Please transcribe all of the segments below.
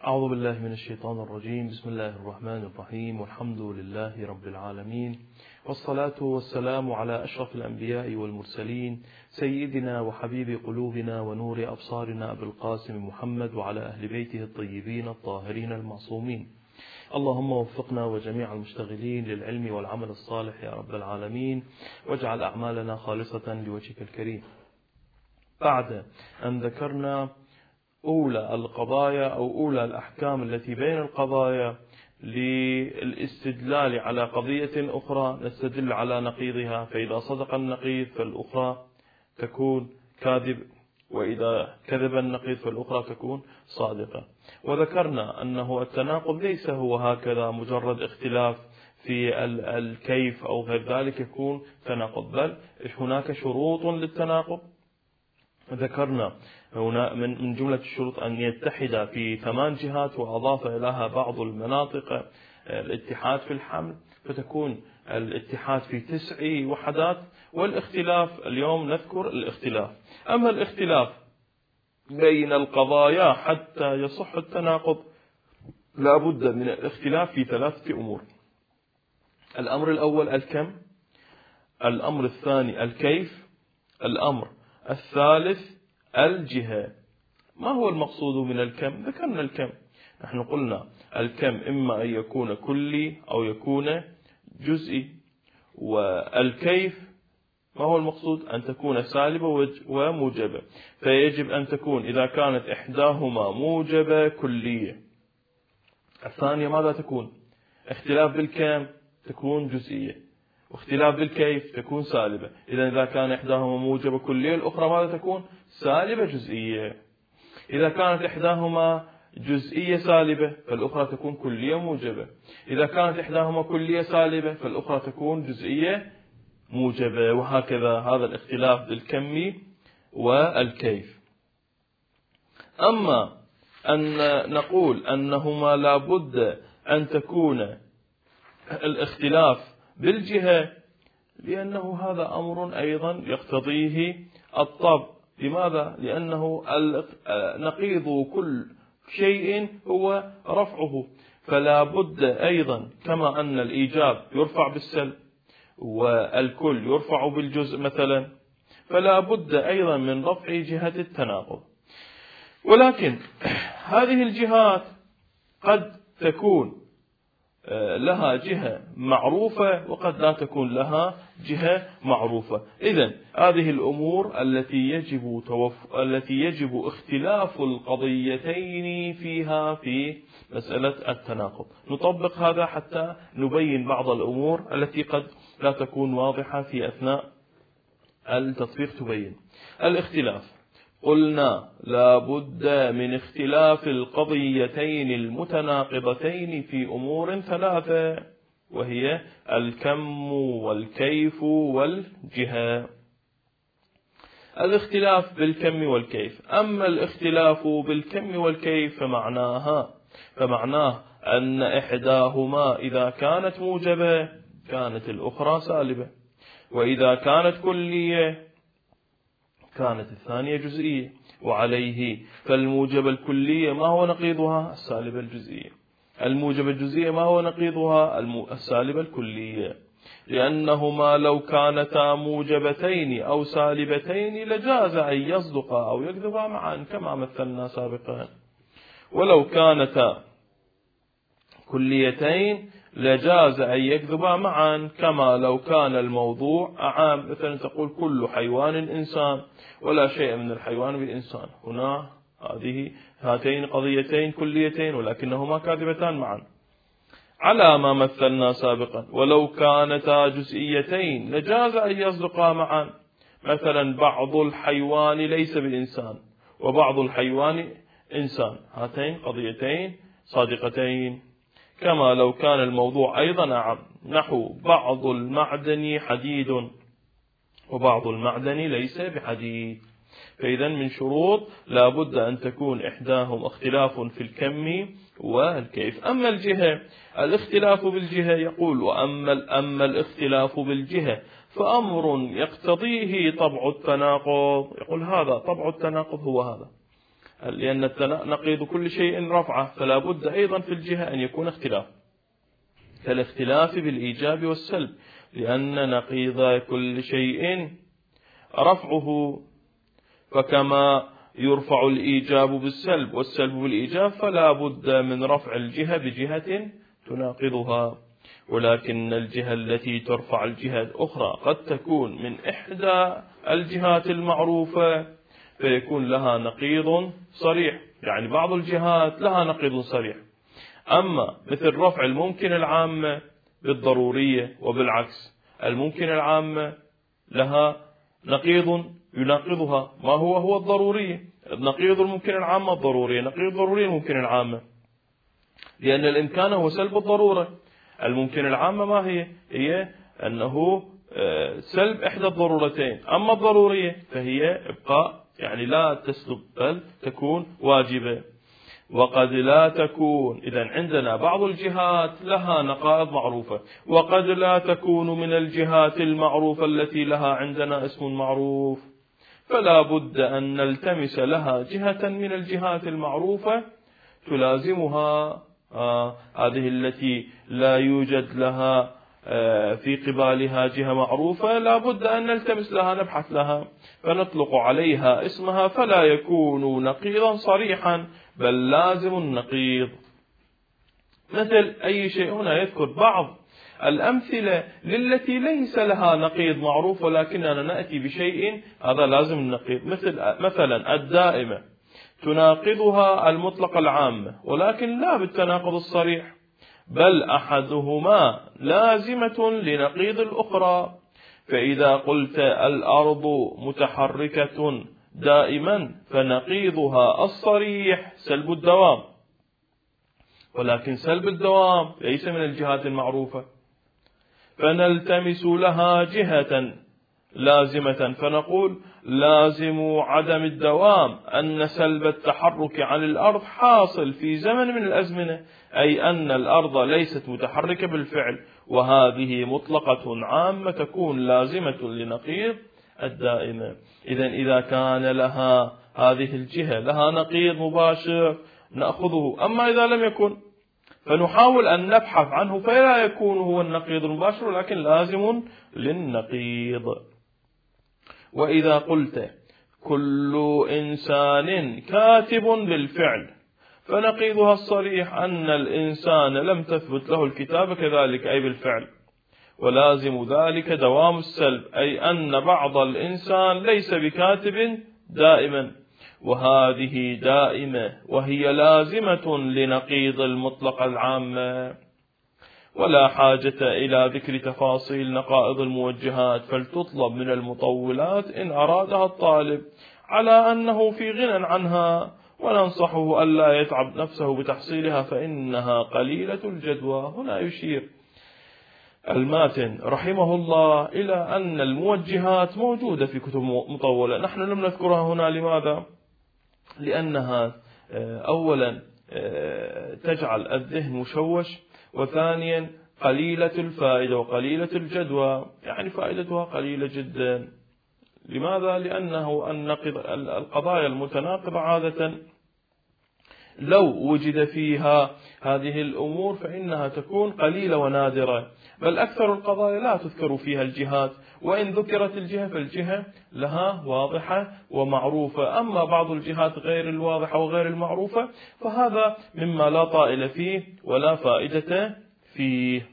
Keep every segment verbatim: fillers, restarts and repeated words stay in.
أعوذ بالله من الشيطان الرجيم. بسم الله الرحمن الرحيم، والحمد لله رب العالمين، والصلاة والسلام على أشرف الأنبياء والمرسلين، سيدنا وحبيب قلوبنا ونور أبصارنا أبي القاسم محمد، وعلى أهل بيته الطيبين الطاهرين المعصومين. اللهم وفقنا وجميع المشتغلين للعلم والعمل الصالح يا رب العالمين، واجعل أعمالنا خالصة لوجهك الكريم. بعد أن ذكرنا أولى القضايا أو أولى الأحكام التي بين القضايا للاستدلال على قضية أخرى نستدل على نقيضها، فإذا صدق النقيض فالأخرى تكون كاذب، وإذا كذب النقيض فالأخرى تكون صادقة. وذكرنا أنه التناقض ليس هو هكذا مجرد اختلاف في الكيف أو غير ذلك يكون تناقض، بل هناك شروط للتناقض. ذكرنا هنا من جملة الشروط أن يتحد في ثمان جهات، وأضاف إليها بعض المناطق الاتحاد في الحمل، فتكون الاتحاد في تسع وحدات. والاختلاف اليوم نذكر الاختلاف. أما الاختلاف بين القضايا حتى يصح التناقض لا بد من الاختلاف في ثلاثة أمور. الأمر الأول الكم، الأمر الثاني الكيف، الأمر الثالث الجهة. ما هو المقصود من الكم؟ ذكرنا الكم، نحن قلنا الكم إما أن يكون كلي أو يكون جزئي. والكيف ما هو المقصود؟ أن تكون سالبة وموجبة، فيجب أن تكون إذا كانت إحداهما موجبة كلية. الثانية ماذا تكون؟ اختلاف بالكم تكون جزئية، واختلاف بالكيف تكون سالبة. إذا إذا كان إحداهما موجبة كلية الأخرى ماذا تكون؟ سالبة جزئية. إذا كانت إحداهما جزئية سالبة فالأخرى تكون كلية موجبة. إذا كانت إحداهما كلية سالبة فالأخرى تكون جزئية موجبة، وهكذا هذا الاختلاف بالكم والكيف. أما أن نقول أنهما لابد أن تكون الاختلاف بالجهة، لأنه هذا أمر أيضا يقتضيه الطبع. لماذا؟ لأنه نقيض كل شيء هو رفعه، فلا بد أيضا كما أن الإيجاب يرفع بالسلب والكل يرفع بالجزء مثلا، فلا بد أيضا من رفع جهة التناقض. ولكن هذه الجهات قد تكون لها جهة معروفة وقد لا تكون لها جهة معروفة. إذن هذه الأمور التي يجب توف... التي يجب اختلاف القضيتين فيها في مسألة التناقض. نطبق هذا حتى نبين بعض الأمور التي قد لا تكون واضحة في أثناء التطبيق. تبين الاختلاف. قلنا لا بد من اختلاف القضيتين المتناقضتين في أمور ثلاثة، وهي الكم والكيف والجهة. الاختلاف بالكم والكيف. أما الاختلاف بالكم والكيف فمعناها فمعناه أن إحداهما إذا كانت موجبة كانت الأخرى سالبة، وإذا كانت كلية كانت الثانية جزئية. وعليه فالموجبة الكلية ما هو نقيضها؟ السالبة الجزئية. الموجبة الجزئية ما هو نقيضها؟ السالبة الكلية. لأنهما لو كانتا موجبتين أو سالبتين لجاز أن يصدقا أو يكذبا معا كما مثلنا سابقا. ولو كانتا كليتين لجاز أن يكذبا معا كما لو كان الموضوع أعام. مثلا تقول كل حيوان إنسان ولا شيء من الحيوان بالإنسان. هنا هذه هاتين قضيتين كليتين ولكنهما كاذبتان معا على ما مثلنا سابقا. ولو كانتا جزئيتين لجاز أن يصدقا معا. مثلا بعض الحيوان ليس بالإنسان وبعض الحيوان إنسان، هاتين قضيتين صادقتين. كما لو كان الموضوع أيضا أعم، نحو بعض المعدن حديد وبعض المعدن ليس بحديد. فإذا من شروط لا بد أن تكون إحداهم اختلاف في الكم والكيف. أما الجهة، الاختلاف بالجهة يقول وأما أما الاختلاف بالجهة فأمر يقتضيه طبع التناقض. يقول هذا طبع التناقض هو هذا لأن نقيض كل شيء رفعة، فلا بد أيضا في الجهة أن يكون اختلاف، كالاختلاف بالإيجاب والسلب، لأن نقيض كل شيء رفعه، فكما يرفع الإيجاب بالسلب والسلب بالإيجاب، فلا بد من رفع الجهة بجهة تناقضها. ولكن الجهة التي ترفع الجهة الأخرى قد تكون من إحدى الجهات المعروفة فيكون لها نقيض صريح، يعني بعض الجهات لها نقيض صريح، أما مثل رفع الممكن العامة بالضرورية وبالعكس، الممكن العامة لها نقيض يناقضها، ما هو هو الضرورية، نقيض الممكن العامة الضرورية، نقيض الضرورية الممكن العامة، لأن الإمكان هو سلب الضرورة. الممكن العامة ما هي؟ هي أنه سلب إحدى الضرورتين، أما الضرورية فهي إبقاء، يعني لا تسلب بل تكون واجبة. وقد لا تكون، إذن عندنا بعض الجهات لها نقائض معروفة، وقد لا تكون من الجهات المعروفة التي لها عندنا اسم معروف، فلا بد أن نلتمس لها جهة من الجهات المعروفة تلازمها آه هذه التي لا يوجد لها آه في قبالها جهة معروفة، لا بد أن نلتمس لها، نبحث لها، فنطلق عليها اسمها، فلا يكون نقيضا صريحا بل لازم النقيض. مثل أي شيء، هنا يذكر بعض الأمثلة للتي ليس لها نقيض معروف ولكننا نأتي بشيء هذا لازم النقيض، مثل مثلا الدائمة تناقضها المطلق العامة، ولكن لا بالتناقض الصريح، بل أحدهما لازمة لنقيض الأخرى. فإذا قلت الأرض متحركة دائما فنقيضها الصريح سلب الدوام، ولكن سلب الدوام ليس من الجهات المعروفة، فنلتمس لها جهة لازمة، فنقول لازم عدم الدوام أن سلب التحرك عن الأرض حاصل في زمن من الأزمنة، أي أن الأرض ليست متحركة بالفعل، وهذه مطلقة عامة تكون لازمة لنقيض الدائمة. إذن إذا كان لها هذه الجهة لها نقيض مباشر نأخذه، أما إذا لم يكن فنحاول أن نبحث عنه فلا يكون هو النقيض المباشر ولكن لازم للنقيض. وإذا قلت كل إنسان كاتب بالفعل فنقيضها الصريح أن الإنسان لم تثبت له الكتابة كذلك أي بالفعل، ولازم ذلك دوام السلب، أي أن بعض الإنسان ليس بكاتب دائما، وهذه دائمة وهي لازمة لنقيض المطلق العامة. ولا حاجة إلى ذكر تفاصيل نقائض الموجهات، فلتطلب من المطولات إن أرادها الطالب على أنه في غنى عنها، وننصحه ألا يتعب نفسه بتحصيلها فإنها قليلة الجدوى. هنا يشير الماتن رحمه الله إلى أن الموجهات موجودة في كتب مطولة، نحن لم نذكرها هنا. لماذا؟ لأنها أولا تجعل الذهن مشوش، وثانيا قليلة الفائدة وقليلة الجدوى، يعني فائدتها قليلة جدا. لماذا؟ لأنه القضايا المتناقضة عادة لو وجد فيها هذه الأمور فإنها تكون قليلة ونادرة، بل أكثر القضايا لا تذكر فيها الجهات، وإن ذكرت الجهة فالجهة لها واضحة ومعروفة، أما بعض الجهات غير الواضحة وغير المعروفة فهذا مما لا طائل فيه ولا فائدة فيه.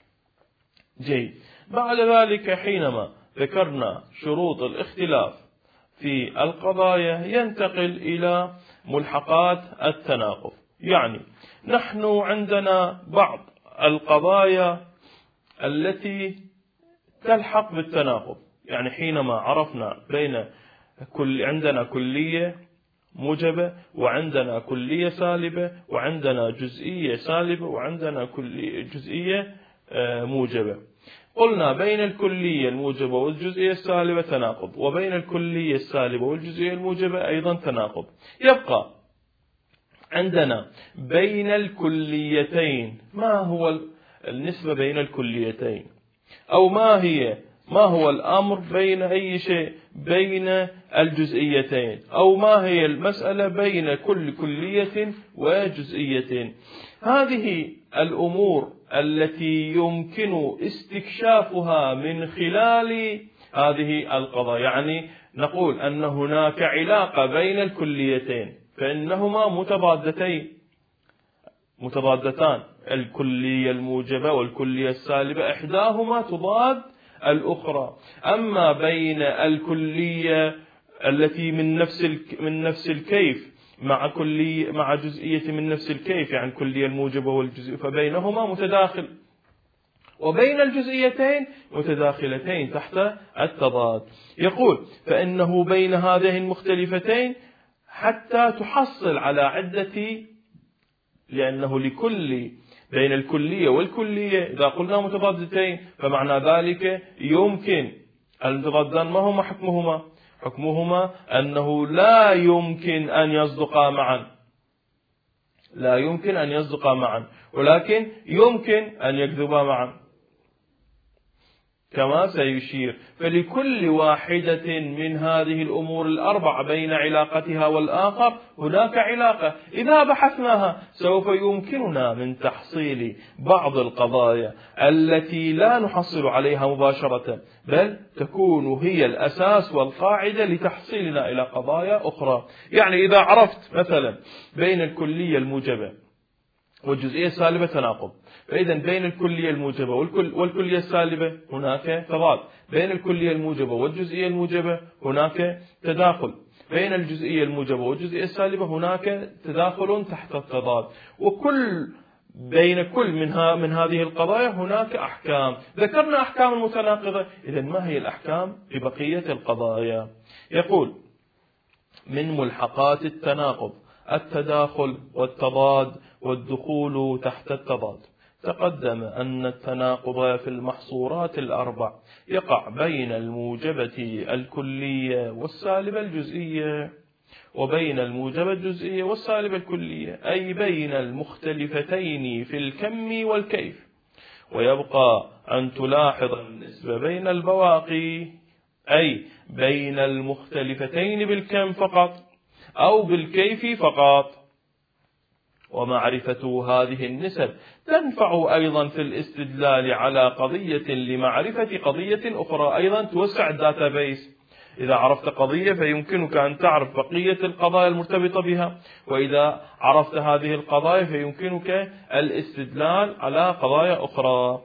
جيد. بعد ذلك حينما ذكرنا شروط الاختلاف في القضايا ينتقل إلى ملحقات التناقض. يعني نحن عندنا بعض القضايا التي تلحق بالتناقض، يعني حينما عرفنا بين كل عندنا كلية موجبة وعندنا كلية سالبة وعندنا جزئية سالبة وعندنا كلية جزئية موجبة، قلنا بين الكلية الموجبة والجزئية السالبة تناقض، وبين الكلية السالبة والجزئية الموجبة أيضا تناقض. يبقى عندنا بين الكليتين، ما هو النسبة بين الكليتين، أو ما هي ما هو الأمر بين أي شيء، بين الجزئيتين، أو ما هي المسألة بين كل كلية وجزئية. هذه الأمور التي يمكن استكشافها من خلال هذه القضايا، يعني نقول أن هناك علاقة بين الكليتين فإنهما متضادتين متضادتان، الكلية الموجبة والكلية السالبة إحداهما تضاد الأخرى. أما بين الكلية التي من نفس من نفس الكيف مع كلية مع جزئية من نفس الكيف، يعني الكلية الموجبة والجزئية، فبينهما متداخل، وبين الجزئيتين متداخلتين تحت التضاد. يقول فإنه بين هذين المختلفتين حتى تحصل على عدة، لأنه لكل بين الكلية والكلية إذا قلنا متضادتين فمعنى ذلك يمكن المتضادان ما هما حكمهما؟ حكمهما أنه لا يمكن أن يصدقا معا، لا يمكن أن يصدقا معا، ولكن يمكن أن يكذبا معا كما سيشير. فلكل واحدة من هذه الأمور الأربع بين علاقتها والآخر هناك علاقة، إذا بحثناها سوف يمكننا من تحصيل بعض القضايا التي لا نحصل عليها مباشرة، بل تكون هي الأساس والقاعدة لتحصيلنا إلى قضايا أخرى. يعني إذا عرفت مثلا بين الكلية الموجبة والجزئية السالبة تناقض، فإذا بين الكلية الموجبة والكلية السالبة هناك تضاد، بين الكلية الموجبة والجزئية الموجبة هناك تداخل، بين الجزئية الموجبة والجزئية السالبة هناك تداخل تحت التضاد، وكل بين كل منها من هذه القضايا هناك أحكام. ذكرنا أحكام المتناقضة، إذا ما هي الأحكام في بقية القضايا؟ يقول من ملحقات التناقض التداخل والتضاد والدخول تحت التضاد. تقدم أن التناقض في المحصورات الأربع يقع بين الموجبة الكلية والسالبة الجزئية، وبين الموجبة الجزئية والسالبة الكلية، أي بين المختلفتين في الكم والكيف. ويبقى أن تلاحظ النسبة بين البواقي، أي بين المختلفتين بالكم فقط أو بالكيف فقط. ومعرفة هذه النسب تنفع أيضا في الاستدلال على قضية لمعرفة قضية أخرى، أيضا توسع الداتابيس. إذا عرفت قضية فيمكنك أن تعرف بقية القضايا المرتبطة بها، وإذا عرفت هذه القضايا فيمكنك الاستدلال على قضايا أخرى.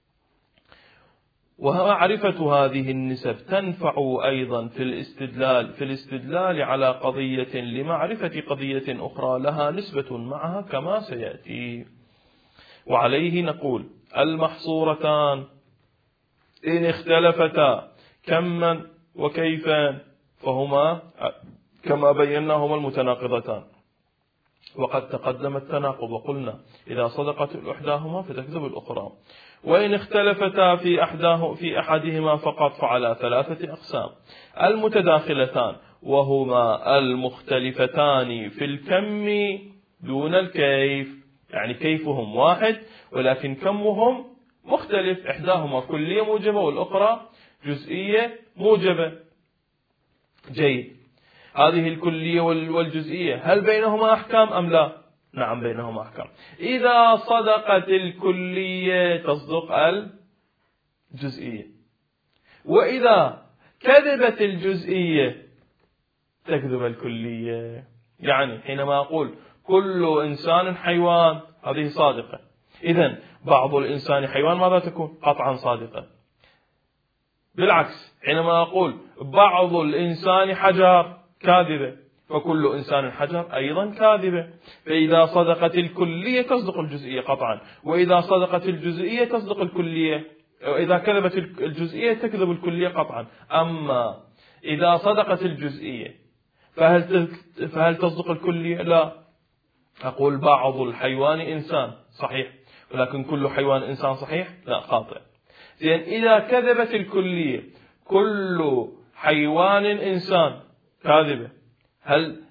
ومعرفة هذه النسب تنفع أيضا في الاستدلال في الاستدلال على قضية لمعرفة قضية أخرى لها نسبة معها كما سيأتي. وعليه نقول المحصورتان إن اختلفتا كما وكيفا فهما كما بيناهما المتناقضتان. وقد تقدم التناقض وقلنا إذا صدقت إحداهما فتكذب الأخرى، وإن اختلفتا في أحداه في أحدهما فقط فعلى ثلاثة أقسام: المتداخلتان وهما المختلفتان في الكم دون الكيف، يعني كيفهم واحد ولكن كمهم مختلف، إحداهما كلية موجبة والأخرى جزئية موجبة. جيد، هذه الكلية والجزئية هل بينهما أحكام أم لا؟ نعم بينهما أحكام. إذا صدقت الكلية تصدق الجزئية، وإذا كذبت الجزئية تكذب الكلية. يعني حينما أقول كل إنسان حيوان هذه صادقة، إذن بعض الإنسان حيوان ماذا تكون؟ قطعا صادقة. بالعكس حينما أقول بعض الإنسان حجر كاذبة، فكل إنسان حجر أيضا كاذبة. فإذا صدقت الكلية تصدق الجزئية قطعا، وإذا صدقت الجزئية تصدق الكلية، وإذا كذبت الجزئية تكذب الكلية قطعا. أما إذا صدقت الجزئية فهل فهل تصدق الكلية؟ لا. أقول بعض الحيوان إنسان صحيح، ولكن كل حيوان إنسان صحيح؟ لا، خاطئ. لأن إذا كذبت الكلية كل حيوان إنسان كاذبة، هل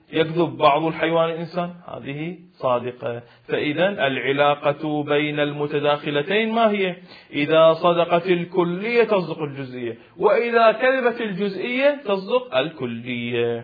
يكذب بعض الحيوان الإنسان، هذه صادقة. فإذا العلاقة بين المتداخلتين ما هي؟ إذا صدقت الكلية تصدق الجزئية، وإذا كذبت الجزئية تصدق الكلية.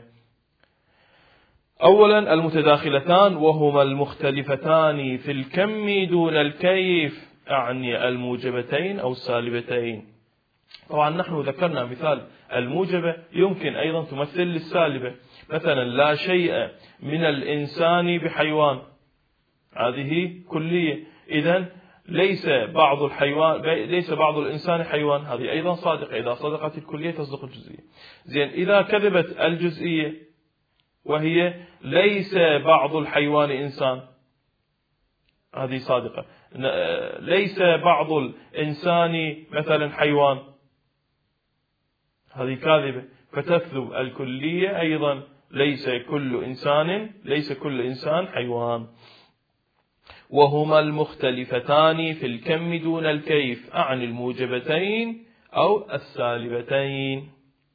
أولا المتداخلتان وهما المختلفتان في الكم دون الكيف، أعني الموجبتين أو السالبتين. طبعا نحن ذكرنا مثال الموجبة يمكن أيضا تمثل السالبة، مثلا لا شيء من الإنسان بحيوان، هذه كلية. إذن ليس بعض الحيوان ليس بعض الإنسان حيوان، هذه أيضا صادقة. إذا صدقت الكلية تصدق الجزئية. زين، إذا كذبت الجزئية وهي ليس بعض الحيوان إنسان، هذه صادقة. ليس بعض الإنسان مثلا حيوان، هذه كاذبة. فتكذب الكلية أيضا، ليس كل إنسان ليس كل إنسان حيوان. وهما المختلفتان في الكم دون الكيف، أعني الموجبتين أو السالبتين.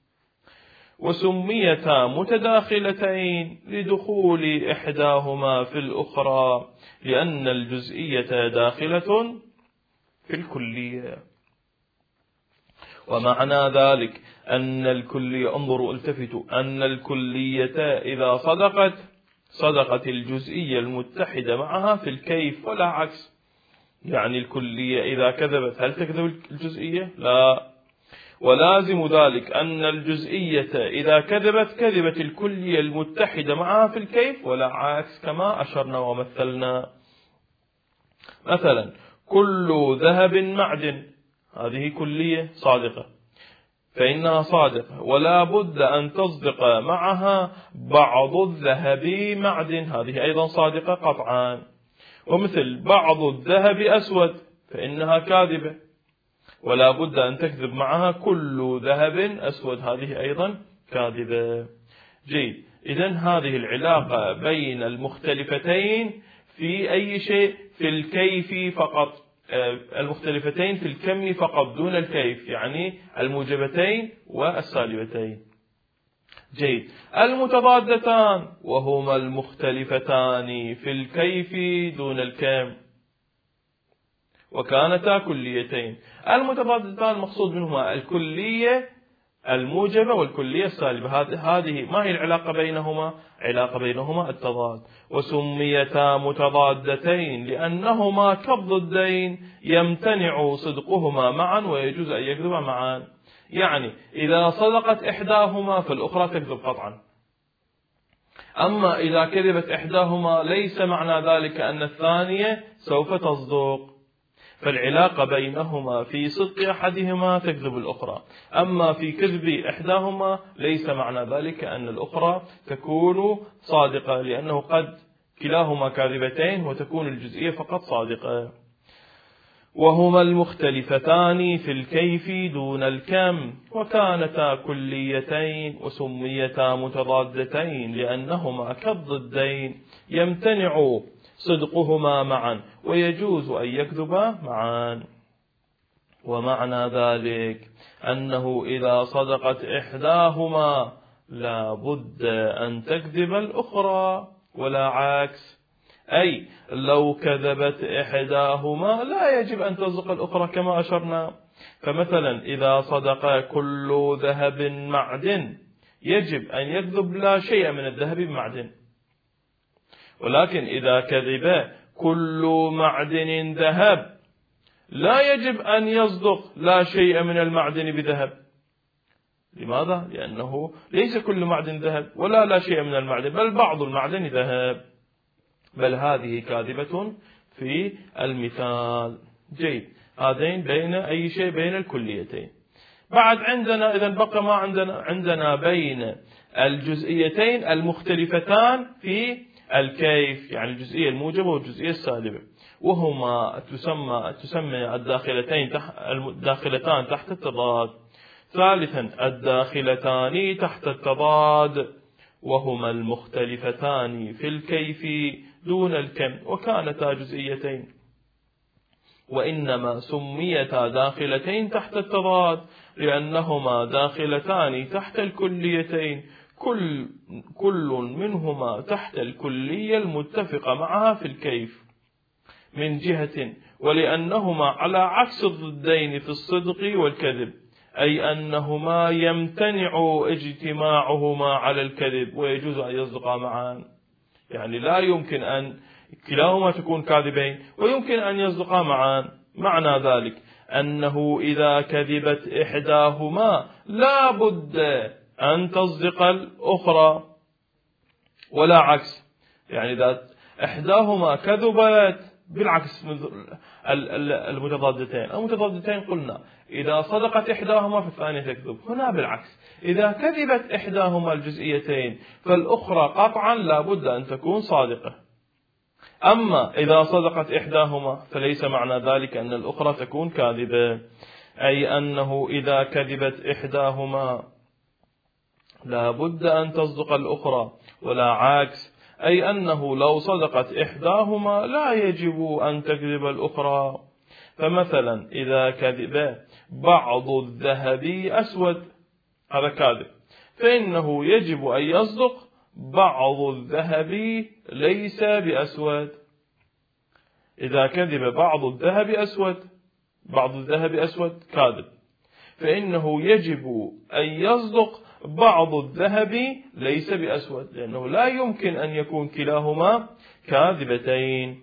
وسميتا متداخلتين لدخول إحداهما في الأخرى، لأن الجزئية داخلة في الكلية. ومعنى ذلك أن الكلية، انظروا التفتوا، أن الكلية إذا صدقت صدقت الجزئية المتحدة معها في الكيف ولا عكس. يعني الكلية إذا كذبت هل تكذب الجزئية؟ لا. ولازم ذلك أن الجزئية إذا كذبت كذبت الكلية المتحدة معها في الكيف ولا عكس، كما أشرنا ومثلنا. مثلا كل ذهب معدن، هذه كلية صادقة، فإنها صادقة، ولا بد أن تصدق معها بعض الذهب معدن، هذه أيضا صادقة قطعا. ومثل بعض الذهب أسود، فإنها كاذبة، ولا بد أن تكذب معها كل ذهب أسود، هذه أيضا كاذبة. جيد، إذن هذه العلاقة بين المختلفتين في أي شيء؟ في الكيف فقط، المختلفتين في الكم فقط دون الكيف، يعني الموجبتين والسالبتين. جيد، المتضادتان وهما المختلفتان في الكيف دون الكم، وكانتا كليتين. المتضادتان المقصود منهما الكلية الموجبة والكلية السالبة. هذه ما هي العلاقة بينهما؟ علاقة بينهما التضاد. وسميتا متضادتين لأنهما كالضدين يمتنع صدقهما معا ويجوز أن يكذبا معا. يعني إذا صدقت إحداهما فالأخرى تكذب قطعا، أما إذا كذبت إحداهما ليس معنى ذلك أن الثانية سوف تصدق. فالعلاقة بينهما في صدق أحدهما تكذب الأخرى، أما في كذب إحداهما ليس معنى ذلك أن الأخرى تكون صادقة، لأنه قد كلاهما كاذبتين وتكون الجزئية فقط صادقة. وهما المختلفتان في الكيف دون الكم، وكانتا كليتين وسميتا متضادتين لأنهما كالضدين يمتنع صدقهما معا ويجوز أن يكذبا معا. ومعنى ذلك أنه إذا صدقت إحداهما لا بد أن تكذب الأخرى ولا عكس، أي لو كذبت إحداهما لا يجب أن تصدق الأخرى كما أشرنا. فمثلا إذا صدق كل ذهب معدن يجب أن يكذب لا شيء من الذهب بمعدن، ولكن إذا كذب كل معدن ذهب لا يجب أن يصدق لا شيء من المعدن بذهب. لماذا؟ لأنه ليس كل معدن ذهب ولا لا شيء من المعدن، بل بعض المعدن ذهب، بل هذه كاذبة في المثال. جيد، هذين بين أي شيء بين الكليتين. بعد عندنا إذن بقى ما عندنا عندنا بين الجزئيتين المختلفتان في الكيف، يعني الجزئية الموجبة والجزئية السالبة، وهما تسمى تسمى الداخلتين تحت الداخلتان تحت التضاد. ثالثا الداخلتان تحت التضاد وهما المختلفتان في الكيف دون الكم، وكانتا جزئيتين، وإنما سميتا داخلتين تحت التضاد لأنهما داخلتان تحت الكليتين، كل, كل منهما تحت الكلية المتفقة معها في الكيف من جهة، ولأنهما على عكس الضدين في الصدق والكذب، أي أنهما يمتنع اجتماعهما على الكذب ويجوز أن يصدقا معا. يعني لا يمكن أن كلاهما تكون كاذبين ويمكن أن يصدقا معا. معنى ذلك أنه إذا كذبت إحداهما لا بد أن تصدق الأخرى ولا عكس. يعني إذا إحداهما كذبت بالعكس المتضادتين المتضادتين قلنا إذا صدقت إحداهما فالثانية تكذب. هنا بالعكس، إذا كذبت إحداهما الجزئيتين فالأخرى قطعا لا بد أن تكون صادقة. أما إذا صدقت إحداهما فليس معنى ذلك أن الأخرى تكون كاذبة، أي أنه إذا كذبت إحداهما لا بد أن تصدق الأخرى ولا عكس، أي أنه لو صدقت إحداهما لا يجب أن تكذب الأخرى. فمثلا إذا كذب بعض الذهب أسود، هذا كاذب، فإنه يجب أن يصدق بعض الذهب ليس بأسود. إذا كذب بعض الذهب أسود بعض الذهب أسود كاذب، فإنه يجب أن يصدق بعض الذهب ليس بأسود، لأنه لا يمكن أن يكون كلاهما كاذبتين.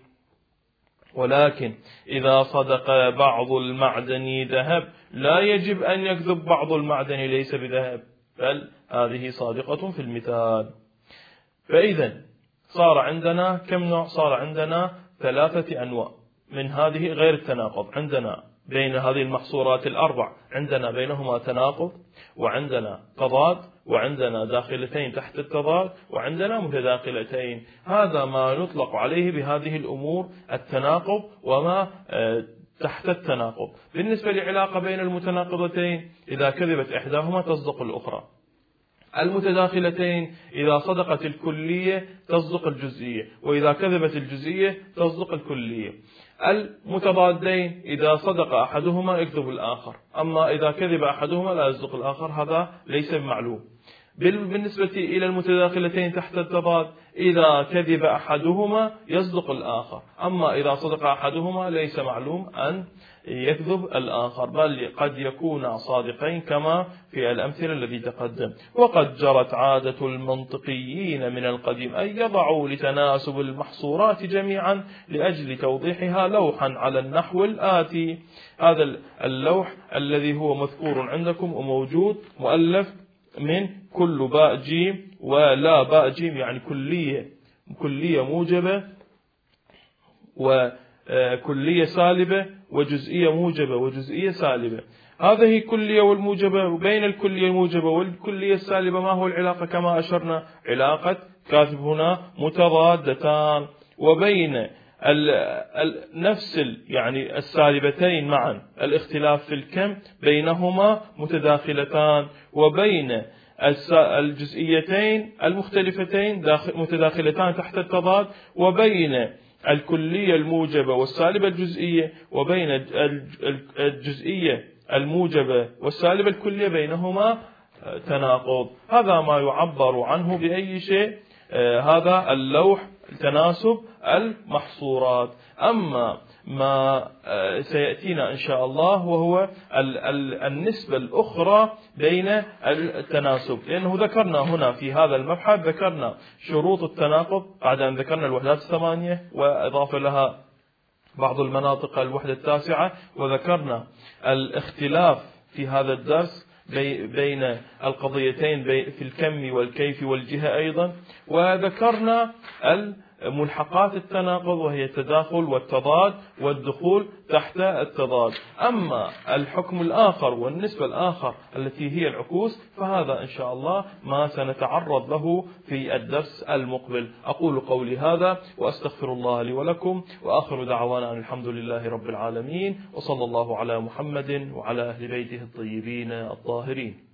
ولكن إذا صدق بعض المعدن ذهب لا يجب أن يكذب بعض المعدن ليس بذهب، بل هذه صادقة في المثال. فإذا صار عندنا كم نوع؟ صار عندنا ثلاثة أنواع من هذه غير التناقض. عندنا بين هذه المحصورات الأربع عندنا بينهما تناقض، وعندنا تضاد، وعندنا داخلتين تحت التضاد، وعندنا متداخلتين. هذا ما نطلق عليه بهذه الأمور التناقض وما تحت التناقض. بالنسبة لعلاقة بين المتناقضتين، إذا كذبت إحداهما تصدق الأخرى. المتداخلتين إذا صدقت الكلية تصدق الجزئية، وإذا كذبت الجزئية تصدق الكلية. المتضادين إذا صدق أحدهما يكذب الآخر، أما إذا كذب أحدهما لا يصدق الآخر، هذا ليس معلوم. بالنسبة إلى المتداخلتين تحت التضاد، إذا كذب أحدهما يصدق الآخر، أما إذا صدق أحدهما ليس معلوم أن يكذب الآخر، بل قد يكون صادقين كما في الأمثلة التي تقدم. وقد جرت عادة المنطقيين من القديم أن يضعوا لتناسب المحصورات جميعا لأجل توضيحها لوحا على النحو الآتي. هذا اللوح الذي هو مذكور عندكم وموجود مؤلف من كل باء جيم ولا باء جيم، يعني كلية كلية موجبة وكلية سالبة وجزئية موجبة وجزئية سالبة. هذه كلية والموجبة، وبين الكلية الموجبة والكلية السالبة ما هو العلاقة؟ كما أشرنا علاقة كاتب هنا متضادتان، وبين ال ال نفس ال يعني السالبتين معا الاختلاف في الكم بينهما متداخلتان، وبين الجزئيتين المختلفتين متداخلتان تحت التضاد، وبين الكلية الموجبة والسالبة الجزئية، وبين الجزئية الموجبة والسالبة الكلية بينهما تناقض. هذا ما يعبر عنه بأي شيء؟ هذا اللوح تناسب المحصورات. أما ما سيأتينا إن شاء الله وهو النسبة الأخرى بين التناسب، لأنه ذكرنا هنا في هذا المبحث ذكرنا شروط التناقض بعد أن ذكرنا الوحدات الثمانية وإضافة لها بعض المناطق الوحدة التاسعة، وذكرنا الاختلاف في هذا الدرس بين القضيتين في الكم والكيف والجهة أيضا، وذكرنا ملحقات التناقض وهي التداخل والتضاد والدخول تحت التضاد. أما الحكم الآخر والنسبة الآخر التي هي العكوس فهذا إن شاء الله ما سنتعرض له في الدرس المقبل. أقول قولي هذا وأستغفر الله لي ولكم، وآخر دعوانا أن الحمد لله رب العالمين، وصلى الله على محمد وعلى أهل بيته الطيبين الطاهرين.